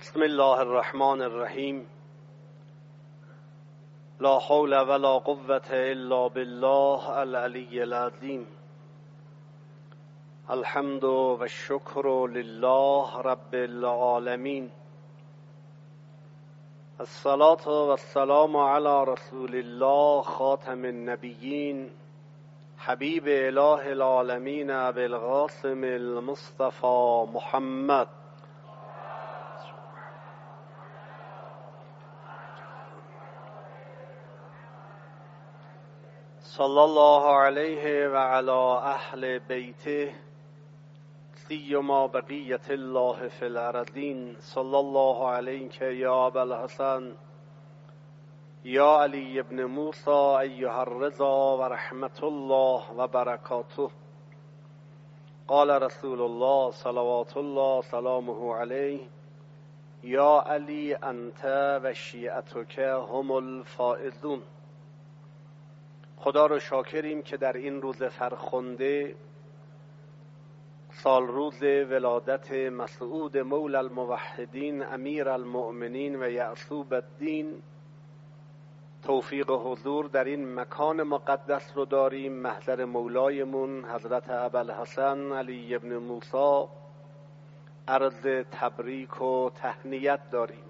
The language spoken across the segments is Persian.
بسم الله الرحمن الرحیم. لا حول ولا قوة الا بالله العلی العظیم. الحمد و الشکر لله رب العالمین. الصلاة و السلام علی رسول الله خاتم النبیین حبیب اله العالمین ابی القاسم المصطفى محمد صلی الله علیه و علی اهل بیته سیما بقیة الله فی الارضین. صلی الله علیک یا ابا الحسن یا علی ابن موسی ایها الرضا و رحمت الله و برکاته. قال رسول الله صلوات الله سلامه علیه یا علی انت و شیعتک هم الفائزون. خدا رو شاکریم که در این روز فرخنده سال روز ولادت مسعود مولا الموحدین امیر المؤمنین و یعصوب الدین توفیق حضور در این مکان مقدس رو داریم، محضر مولایمون حضرت ابوالحسن علی ابن موسی. عرض تبریک و تهنیت داریم.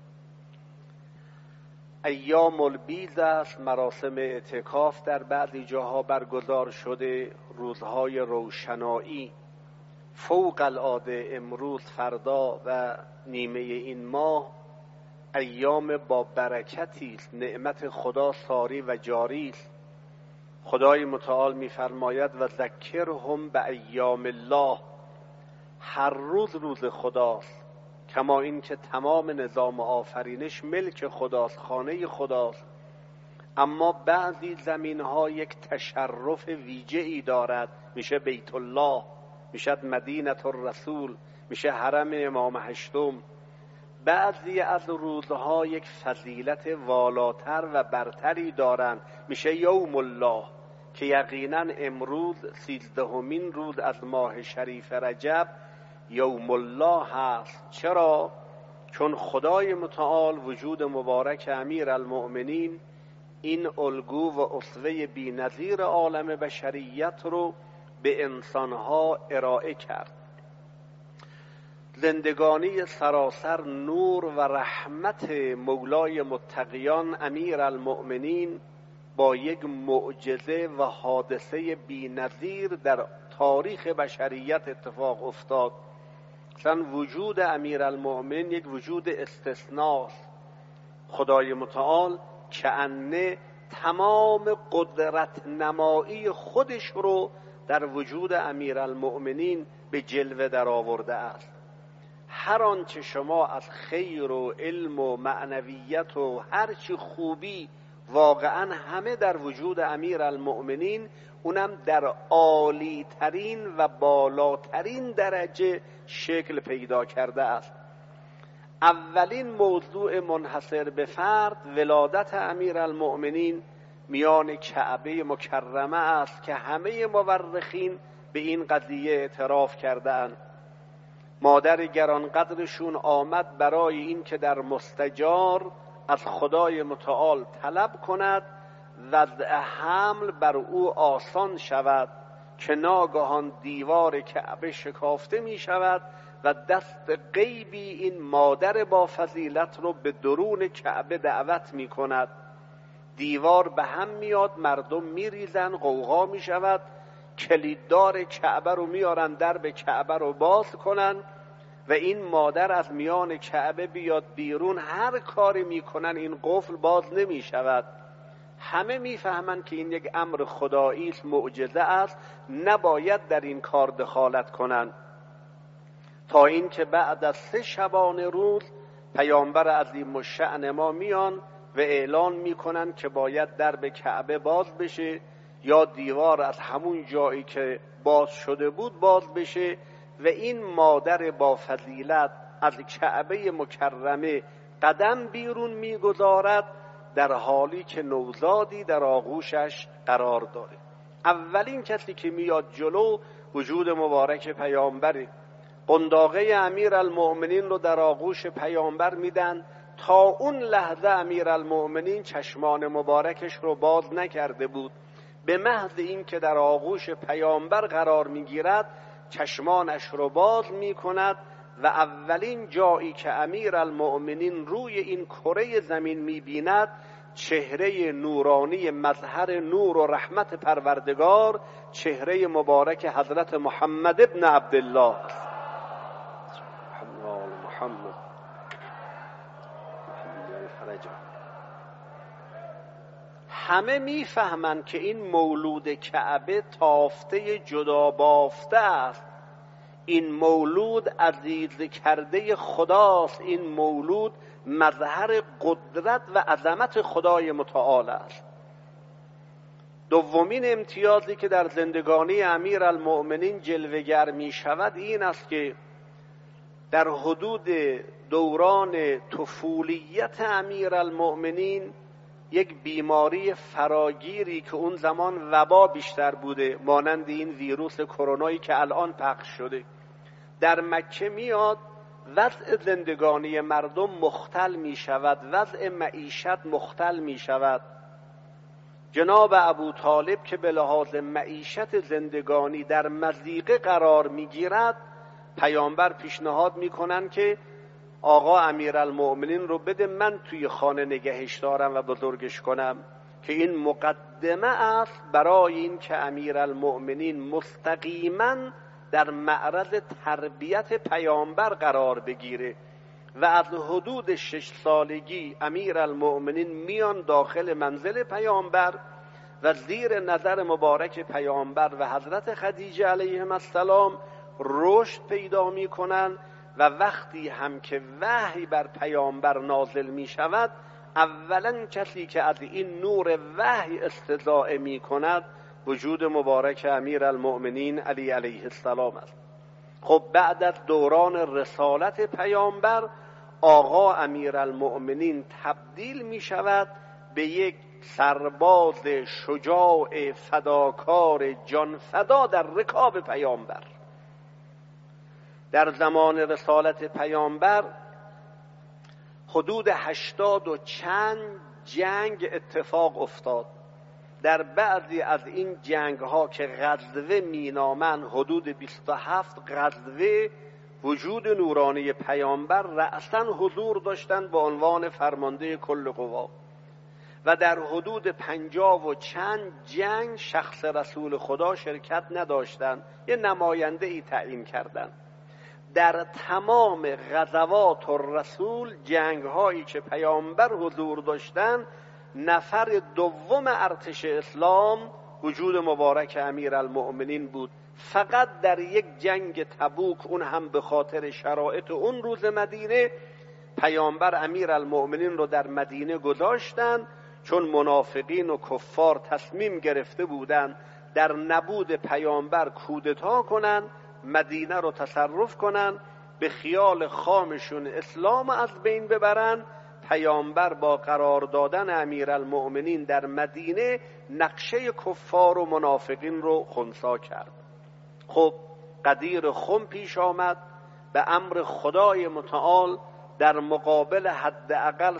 ایام البیض است، مراسم اعتکاف در بعضی جاها برگزار شده، روزهای روشنایی فوق العاده امروز، فردا و نیمه این ماه ایام با برکتی است. نعمت خدا ساری و جاری است. خدای متعال می‌فرماید و ذکرهم به ایام الله. هر روز روز خداست، کما این که تمام نظام آفرینش ملک خداست، خانه خداست، اما بعضی زمین ها یک تشرف ویژه ای دارد، میشه بیت الله، میشه مدینه الرسول، میشه حرم امام هشتم. بعضی از روزها یک فضیلت والاتر و برتری دارند، میشه یوم الله، که یقینا امروز 13مین روز از ماه شریف رجب یوم الله هست. چرا؟ چون خدای متعال وجود مبارک امیر المؤمنین این الگو و اسوه بی نظیر عالم بشریت رو به انسانها ارائه کرد. زندگانی سراسر نور و رحمت مولای متقیان امیر المؤمنین با یک معجزه و حادثه بی نظیر در تاریخ بشریت اتفاق افتاد. مثلا وجود امیر المؤمن یک وجود استثناست. خدای متعال کأنه تمام قدرت نمایی خودش رو در وجود امیر المؤمنین به جلوه در آورده است. هر آنچه شما از خیر و علم و معنویت و هرچی خوبی واقعا همه در وجود امیر المؤمنین، اونم در عالی ترین و بالاترین درجه شکل پیدا کرده است. اولین موضوع منحصر به فرد ولادت امیر المؤمنین میان کعبه مکرمه است که همه مورخین به این قضیه اعتراف کردند. مادر گرانقدرشون آمد برای این که در مستجار از خدای متعال طلب کند وضع حمل بر او آسان شود، که ناگهان دیوار کعبه شکافته می شود و دست غیبی این مادر با فضیلت رو به درون کعبه دعوت می کند. دیوار به هم میاد، مردم می ریزن، غوغا می شود، کلیددار کعبه رو میارن درب کعبه رو باز کنن و این مادر از میان کعبه بیاد بیرون. هر کاری میکنن این قفل باز نمی شود. همه میفهمند که این یک امر خدایی است، معجزه است، نباید در این کار دخالت کنند. تا اینکه بعد از 3 شبانه روز پیامبر عظیم الشأن ما میان و اعلان میکنن که باید درب کعبه باز بشه یا دیوار از همون جایی که باز شده بود باز بشه و این مادر با فضیلت از کعبه مکرمه قدم بیرون میگذارد، در حالی که نوزادی در آغوشش قرار داره. اولین کسی که میاد جلو وجود مبارک پیامبره. قنداقه امیرالمؤمنین رو در آغوش پیامبر میدن. تا اون لحظه امیرالمؤمنین چشمان مبارکش رو باز نکرده بود. به محض این که در آغوش پیامبر قرار میگیرد چشمانش رو باز میکند و اولین جایی که امیرالمؤمنین روی این کره زمین میبیند چهره نورانی مظهر نور و رحمت پروردگار، چهره مبارک حضرت محمد ابن عبدالله محمد همه میفهمند که این مولود کعبه تافته جدا بافته است، این مولود عزیز کرده خداست، این مولود مظهر قدرت و عظمت خدای متعال است. دومین امتیازی که در زندگانی امیرالمؤمنین جلوه‌گر می شود این است که در حدود دوران طفولیت امیرالمؤمنین یک بیماری فراگیری که اون زمان وبا بیشتر بوده، مانند این ویروس کرونایی که الان پخش شده، در مکه میاد. وضع زندگانی مردم مختل می شود، وضع معیشت مختل می شود. جناب ابو طالب که به لحاظ معیشت زندگانی در مضیقه قرار می گیرد، پیامبر پیشنهاد می کنن که آقا امیرالمؤمنین رو بده من توی خانه نگهش دارم و بزرگش کنم، که این مقدمه است برای این که امیرالمؤمنین مستقیما در معرض تربیت پیامبر قرار بگیره و از حدود 6 سالگی امیرالمؤمنین میان داخل منزل پیامبر و زیر نظر مبارک پیامبر و حضرت خدیجه علیهم السلام رشد پیدا میکنن و وقتی هم که وحی بر پیامبر نازل می شود اولا کسی که از این نور وحی استضاءه می کند وجود مبارک امیرالمؤمنین علی علیه السلام است. خب بعد از دوران رسالت پیامبر آقا امیرالمؤمنین تبدیل می شود به یک سرباز شجاع فداکار جانفدا در رکاب پیامبر. در زمان رسالت پیامبر حدود 80 و چند جنگ اتفاق افتاد. در بعضی از این جنگ ها که غزوه مینامن حدود 27 غزوه وجود نورانی پیامبر رأساً حضور داشتند به عنوان فرمانده کل قوا و در حدود 50 و چند جنگ شخص رسول خدا شرکت نداشتند، یه نماینده ای تعیین کردند. در تمام غزوات الرسول جنگ هایی که پیامبر حضور داشتند نفر دوم ارتش اسلام وجود مبارک امیرالمؤمنین بود. فقط در یک جنگ تبوک، اون هم به خاطر شرایط اون روز مدینه، پیامبر امیرالمؤمنین رو در مدینه گذاشتن چون منافقین و کفار تصمیم گرفته بودند در نبود پیامبر کودتا کنن، مدینه رو تصرف کنن، به خیال خامشون اسلام از بین ببرن. پیامبر با قرار دادن امیرالمؤمنین در مدینه نقشه کفار و منافقین رو خنثی کرد. خب قدیر خم پیش آمد، به امر خدای متعال در مقابل حداقل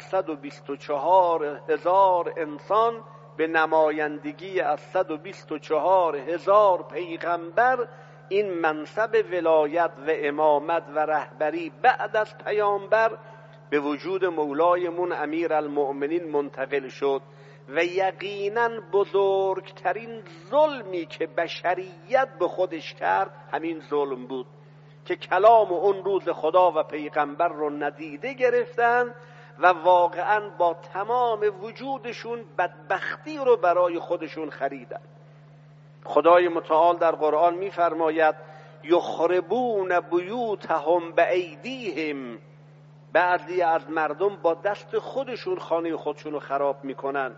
124,000 انسان به نمایندگی از 124,000 پیغمبر این منصب ولایت و امامت و رهبری بعد از پیامبر به وجود مولایمون امیرالمؤمنین منتقل شد و یقینا بزرگترین ظلمی که بشریت به خودش کرد همین ظلم بود که کلام اون روز خدا و پیغمبر رو ندیده گرفتن و واقعا با تمام وجودشون بدبختی رو برای خودشون خریدن. خدای متعال در قرآن می‌فرماید یخربون بیوتهم بایدیهم، بعضی از مردم با دست خودشون خانه خودشون رو خراب میکنن.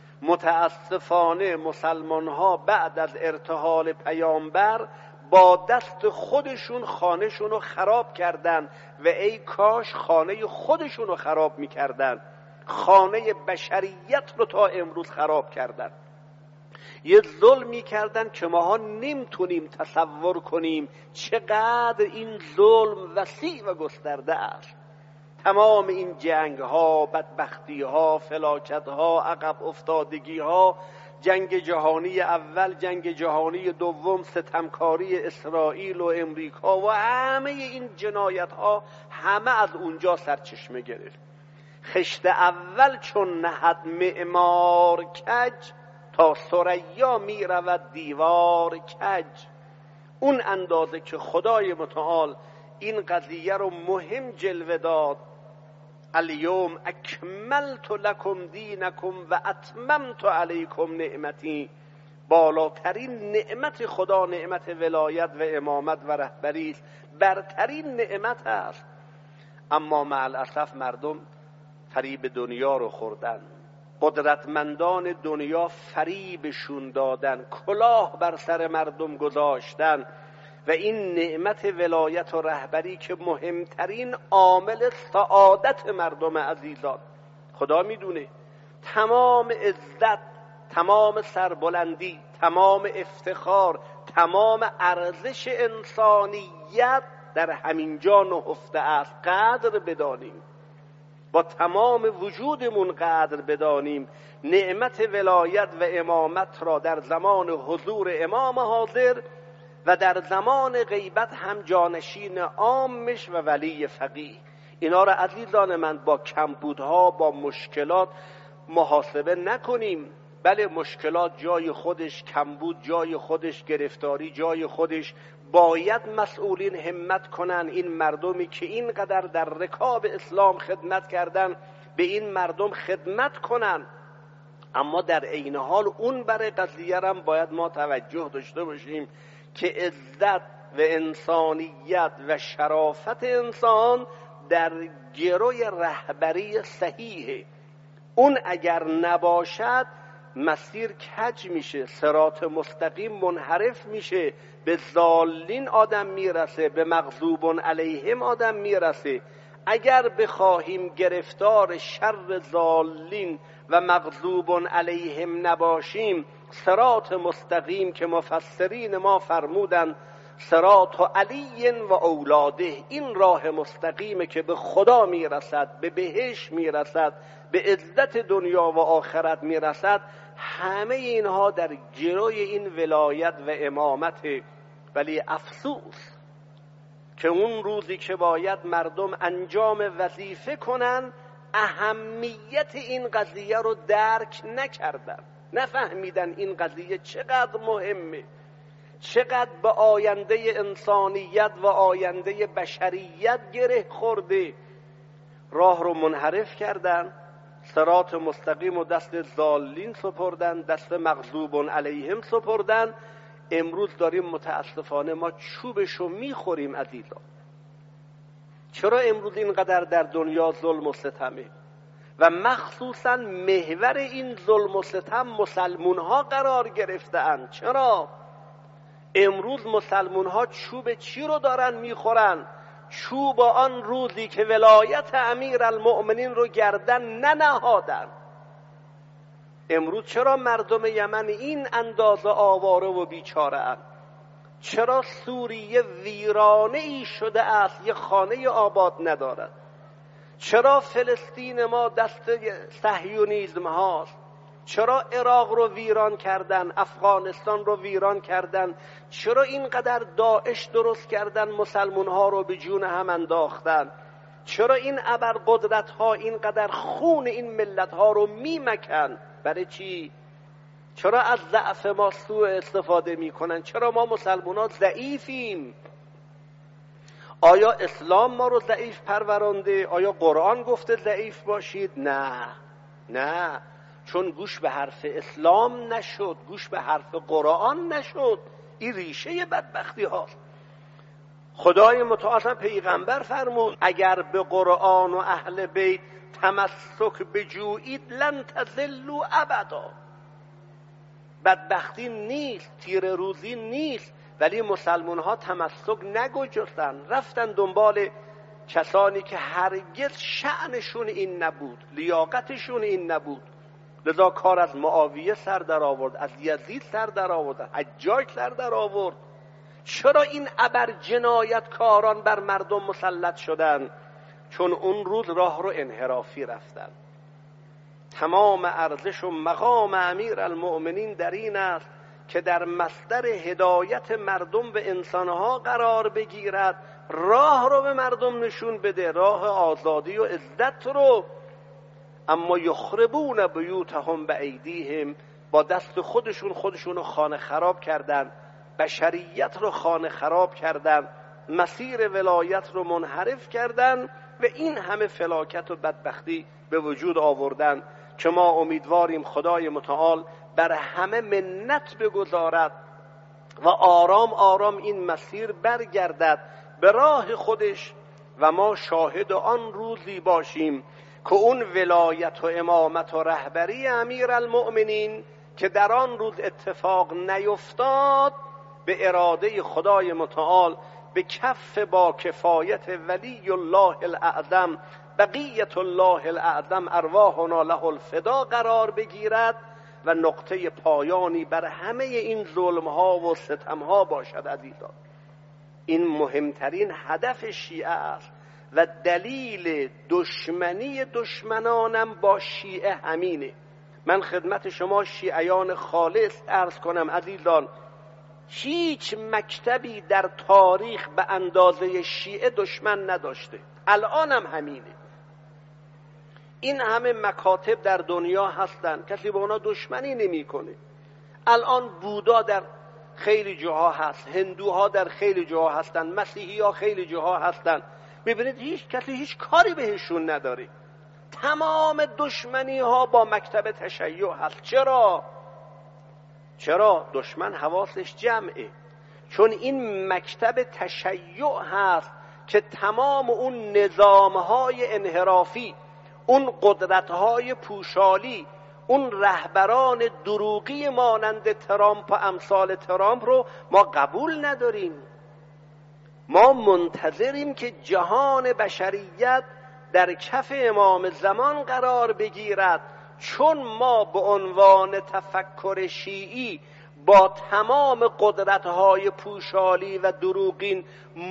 متاسفانه مسلمان ها بعد از ارتحال پیامبر با دست خودشون خانهشون رو خراب کردن و ای کاش خانه خودشون رو خراب میکردن، خانه بشریت رو تا امروز خراب کردن. یه ظلمی کردن که ماها نمیتونیم تصور کنیم چقدر این ظلم وسیع و گسترده است. تمام این جنگ ها، بدبختی ها، فلاکت ها، عقب افتادگی ها، جنگ جهانی اول، جنگ جهانی دوم، ستمکاری اسرائیل و امریکا و همه این جنایت ها همه از اونجا سرچشمه گرفت. خشت اول چون نهد معمار کج، تا ثریا می رود دیوار کج. اون اندازه که خدای متعال این قضیه رو مهم جلوه داد، الیوم اکملت لکم دینکم و اتممت علیکم نعمتی، بالاترین نعمت خدا نعمت ولایت و امامت و رهبری است، برترین نعمت است. اما مع الاسف مردم فریب دنیا رو خوردن، قدرتمندان دنیا فریبشون دادن، کلاه بر سر مردم گذاشتن و این نعمت ولایت و رهبری که مهمترین عامل سعادت مردم عزیزان، خدا میدونه تمام عزت، تمام سربلندی، تمام افتخار، تمام ارزش انسانیت در همین جا نهفته است. قدر بدانیم، با تمام وجودمون قدر بدانیم نعمت ولایت و امامت را در زمان حضور امام حاضر و در زمان غیبت هم جانشین عامش و ولی فقیه. اینا را عزیزان من با کمبودها، با مشکلات محاسبه نکنیم. بله مشکلات جای خودش، کمبود جای خودش، گرفتاری جای خودش. باید مسئولین همت کنن این مردمی که اینقدر در رکاب اسلام خدمت کردن به این مردم خدمت کنن، اما در عین حال اون برای قضیه هم باید ما توجه داشته باشیم که عزت و انسانیت و شرافت انسان در گروی رهبری صحیحه. اون اگر نباشد مسیر کج میشه، صراط مستقیم منحرف میشه، به ضالین آدم میرسه، به مغضوب علیهم آدم میرسه. اگر بخواهیم گرفتار شر ضالین و مغضوب علیهم نباشیم، صراط مستقیم که مفسرین ما فرمودن صراط علی و اولاده، این راه مستقیمه که به خدا میرسد، به بهشت میرسد، به عزت دنیا و آخرت میرسد. همه اینها در گروی این ولایت و امامت. ولی افسوس که اون روزی که باید مردم انجام وظیفه کنن اهمیت این قضیه رو درک نکردن، نفهمیدن این قضیه چقدر مهمه، چقدر به آینده انسانیت و آینده بشریت گره خورده. راه رو منحرف کردن، صراط مستقیم و دست ضالین سپردن، دست مغضوب علیهم سپردن. امروز داریم متاسفانه ما چوبشو میخوریم عزیزان. چرا امروز اینقدر در دنیا ظلم و ستمه و مخصوصا محور این ظلم و ستم مسلمون ها قرار گرفتند؟ چرا امروز مسلمون ها چوب چی رو دارن میخورن؟ چوب آن روزی که ولایت امیر المؤمنین رو گردن ننهادن. امروز چرا مردم یمن این اندازه آواره و بیچاره اند؟ چرا سوریه ویرانه ای شده است، یه خانه آباد ندارد؟ چرا فلسطین ما دست صهیونیسم هاست؟ چرا عراق رو ویران کردن، افغانستان رو ویران کردن؟ چرا اینقدر داعش درست کردن، مسلمان ها رو به جون هم انداختن؟ چرا این ابرقدرت ها اینقدر خون این ملت ها رو میمکن؟ برای چی؟ چرا از ضعف ما سوء استفاده میکنن؟ چرا ما مسلمان ها ضعیفیم؟ آیا اسلام ما رو ضعیف پرورانده؟ آیا قرآن گفته ضعیف باشید؟ نه، چون گوش به حرف اسلام نشد، گوش به حرف قرآن نشد. این ریشه بدبختی هاست. خدای متعال پیغمبر فرمود اگر به قرآن و اهل بیت تمسک بجویید لن تضلوا ابدا. بدبختی نیست، تیر روزی نیست، ولی مسلمان ها تمسک نگذاشتن، رفتن دنبال کسانی که هرگز شأنشون این نبود، لیاقتشون این نبود. لذا کار از معاویه سر در آورد، از یزید سر در آورد، حجاج سر در آورد. چرا این ابر جنایتکاران بر مردم مسلط شدن؟ چون اون روز راه رو انحرافی رفتن. تمام ارزش و مقام امیرالمؤمنین در این است که در مصدر هدایت مردم به انسانها قرار بگیرد، راه رو به مردم نشون بده، راه آزادی و عزت رو. اما یخربون بیوتهم بایدیهم، با دست خودشون رو خانه خراب کردن، بشریت رو خانه خراب کردن، مسیر ولایت رو منحرف کردن و این همه فلاکت و بدبختی به وجود آوردن که ما امیدواریم خدای متعال بر همه منت بگذارد و آرام آرام این مسیر برگردد به راه خودش و ما شاهد آن روزی باشیم که اون ولایت و امامت و رهبری امیرالمؤمنین که در آن روز اتفاق نیفتاد، به اراده خدای متعال به کف با کفایت ولی الله الاعظم بقیت الله الاعظم ارواحنا له الفدا قرار بگیرد و نقطه پایانی بر همه این ظلم‌ها و ستم‌ها باشد. عزیزان، این مهمترین هدف شیعه است و دلیل دشمنی دشمنانم با شیعه همینه. من خدمت شما شیعیان خالص عرض کنم عزیزان، هیچ مکتبی در تاریخ به اندازه شیعه دشمن نداشته، الانم همینه. این همه مکاتب در دنیا هستن، کسی با اونا دشمنی نمیکنه. الان بودا در خیلی جاها هست، هندوها در خیلی جاها هستن، مسیحی ها خیلی جاها هستن. ببینید هیچ کسی هیچ کاری بهشون نداره. تمام دشمنی ها با مکتب تشیع هست. چرا؟ دشمن حواسش جمعه. چون این مکتب تشیع هست که تمام اون نظامهای انحرافی، اون قدرتهای پوشالی، اون رهبران دروغی مانند ترامپ و امثال ترامپ رو ما قبول نداریم. ما منتظریم که جهان بشریت در کف امام زمان قرار بگیرد، چون ما به عنوان تفکر شیعی با تمام قدرت‌های پوشالی و دروغین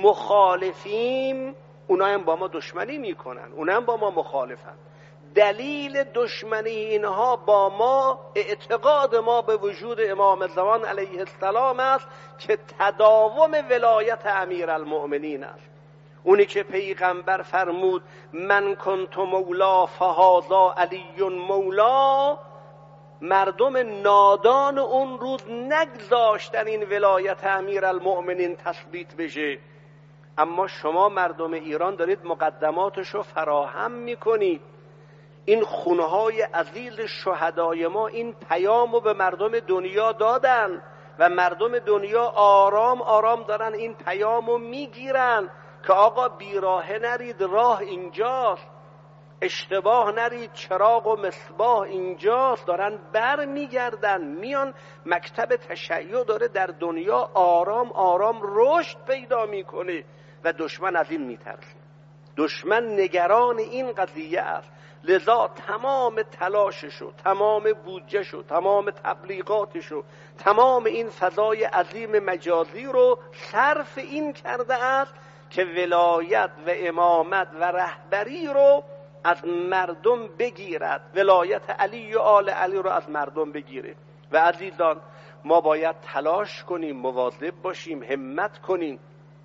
مخالفیم، اونا هم با ما دشمنی میکنن، اونا هم با ما مخالفن. دلیل دشمنی اینها با ما اعتقاد ما به وجود امام زمان علیه السلام است که تداوم ولایت امیرالمؤمنین است. اونی که پیغمبر فرمود من کنت مولا فهذا علی مولا، مردم نادان اون روز نگذاشتن این ولایت امیرالمؤمنین تثبیت بشه. اما شما مردم ایران دارید مقدماتشو فراهم میکنید. این خونهای عزیز شهدای ما این پیامو به مردم دنیا دادن و مردم دنیا آرام آرام دارن این پیامو میگیرن که آقا بیراهه نرید، راه اینجاست، اشتباه نرید، چراغ و مصباح اینجاست. دارن بر میگردن میان. مکتب تشیع داره در دنیا آرام آرام رشد پیدا میکنه و دشمن از این میترسه. دشمن نگران این قضیه است. لذا تمام تلاششو، تمام بودجهشو، تمام تبلیغاتشو، تمام این فضای عظیم مجازی رو صرف این کرده است که ولایت و امامت و رهبری رو از مردم بگیرد، ولایت علی و آل علی رو از مردم بگیره. و عزیزان، ما باید تلاش کنیم، مواظب باشیم، همت کنیم.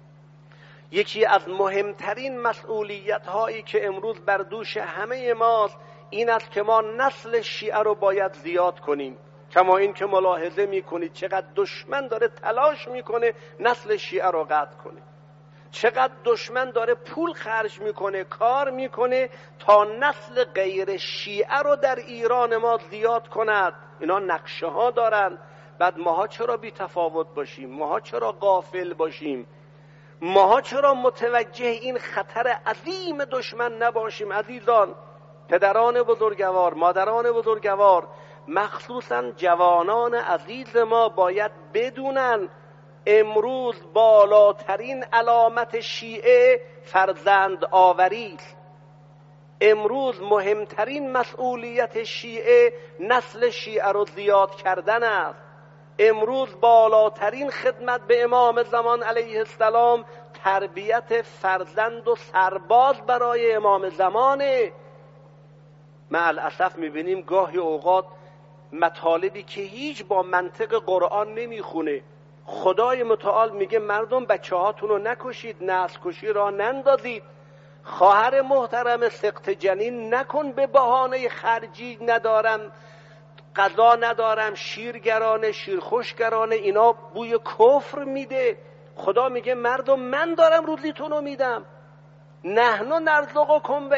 یکی از مهمترین مسئولیت هایی که امروز بر دوش همه ماست این است که ما نسل شیعه رو باید زیاد کنیم. کما این که ملاحظه میکنید چقدر دشمن داره تلاش میکنه نسل شیعه رو قطع کنه، چقدر دشمن داره پول خرج میکنه، کار میکنه تا نسل غیر شیعه رو در ایران ما زیاد کند. اینا نقشه ها دارن. بعد ماها چرا بی تفاوت باشیم؟ ماها چرا غافل باشیم؟ ماها چرا متوجه این خطر عظیم دشمن نباشیم؟ عزیزان، پدران بزرگوار، مادران بزرگوار، مخصوصا جوانان عزیز ما باید بدونن امروز بالاترین علامت شیعه فرزند آوری است. امروز مهمترین مسئولیت شیعه نسل شیعه رو زیاد کردن است. امروز بالاترین خدمت به امام زمان علیه السلام تربیت فرزند و سرباز برای امام زمانه. مع الاسف میبینیم گاهی اوقات مطالبی که هیچ با منطق قرآن نمیخونه. خدای متعال میگه مردم بچه هاتون رو نکشید، نسل کشی را نندازید. خواهر محترم سقط جنین نکن به بهانه خرجی ندارم، غذا ندارم، شیرگرانه، شیرخوشگرانه، اینا بوی کفر میده. خدا میگه مردم من دارم روزیتون رو میدم. نحن نرزقکم و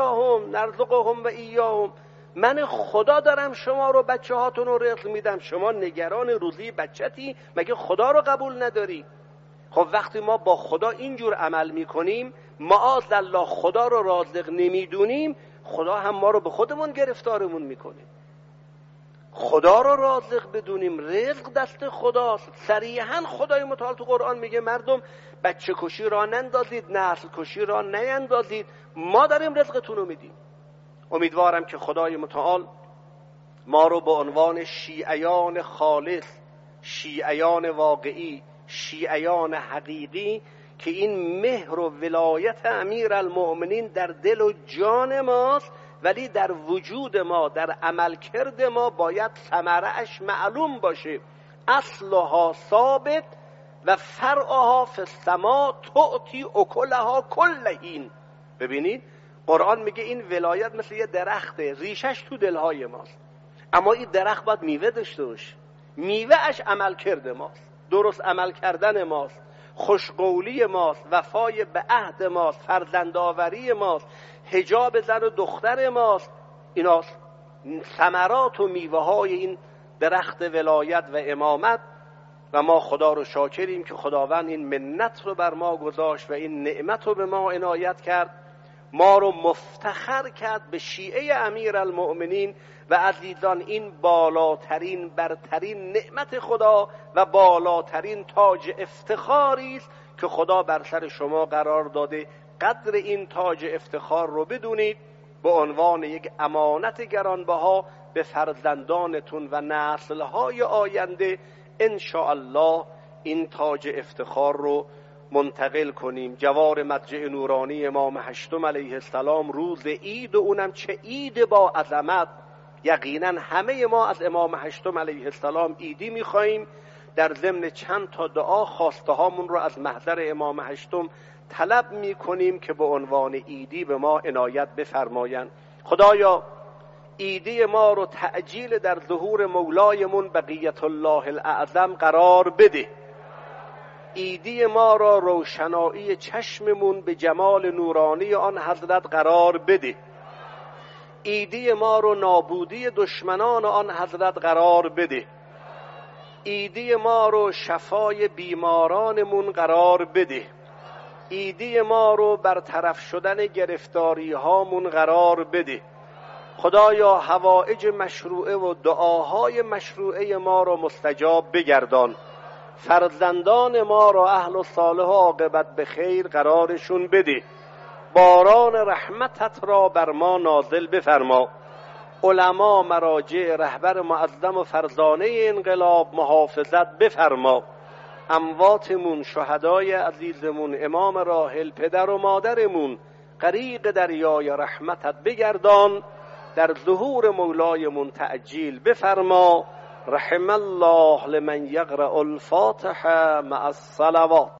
ایاهم، من خدا دارم شما رو، بچه هاتون رو رزق میدم. شما نگران روزی بچتی؟ مگه خدا رو قبول نداری؟ خب وقتی ما با خدا اینجور عمل میکنیم، معاذالله خدا رو رازق نمیدونیم، خدا هم ما رو به خودمون گرفتارمون میکنه. خدا رو رازق بدونیم، رزق دست خداست. صریحا خدای متعال تو قرآن میگه مردم بچه کشی را نندازید، نسل کشی را نیندازید، ما داریم رزقتون رو میدیم. امیدوارم که خدای متعال ما رو به عنوان شیعیان خالص، شیعیان واقعی، شیعیان حقیقی که این مهر و ولایت امیرالمؤمنین در دل و جان ماست، ولی در وجود ما، در عملکرد ما باید ثمره‌اش معلوم باشه. اصلها ثابت و فرعها فی السماء تؤتی اکلها کل حین. ببینید قرآن میگه این ولایت مثل یه درخته، ریشش تو دلهای ماست، اما این درخت باید میوه داشته باشه. میوهش عملکرد ماست، درست عمل کردن ماست، خوشقولی ماست، وفای به عهد ماست، فرزندآوری ماست، حجاب زن و دختر ماست. ایناست ثمرات و میوه های این درخت ولایت و امامت. و ما خدا رو شاکریم که خداوند این منت رو بر ما گذاشت و این نعمت رو به ما عنایت کرد، ما رو مفتخر کرد به شیعه امیرالمؤمنین. و عزیزان این بالاترین برترین نعمت خدا و بالاترین تاج افتخاری است که خدا بر سر شما قرار داده. قدر این تاج افتخار رو بدونید، به عنوان یک امانت گرانبها به فرزندانتون و نسل‌های آینده ان شاء الله این تاج افتخار رو منتقل کنیم. جوار مضجع نورانی امام هشتم علیه السلام روز عید، و اونم چه عید با عظمت. یقینا همه ما از امام هشتم علیه السلام عیدی می‌خوایم. در ضمن چند تا دعا خواسته هامون رو از محضر امام هشتم طلب می‌کنیم که به عنوان عیدی به ما عنایت بفرمایند. خدایا عیدی ما رو تعجیل در ظهور مولایمون بقیت الله الاعظم قرار بده. عیدی ما را روشنایی چشممون به جمال نورانی آن حضرت قرار بده. عیدی ما رو نابودی دشمنان آن حضرت قرار بده. عیدی ما رو شفای بیمارانمون قرار بده. عیدی ما رو برطرف شدن گرفتاری هامون قرار بده. خدایا حوائج مشروعه و دعاهای مشروعه ما رو مستجاب بگردان. فرزندان ما را اهل و صالح و عاقبت به خیر قرارشون بده. باران رحمتت را بر ما نازل بفرما. علما، مراجع، رهبر معظم و فرزانه انقلاب محافظت بفرما. امواتمون، شهدای عزیزمون، امام راحل، پدر و مادرمون غریق دریای رحمتت بگردان. در ظهور مولایمون تعجیل بفرما. رحم الله لمن یقرأ الفاتحه مع الصلوات.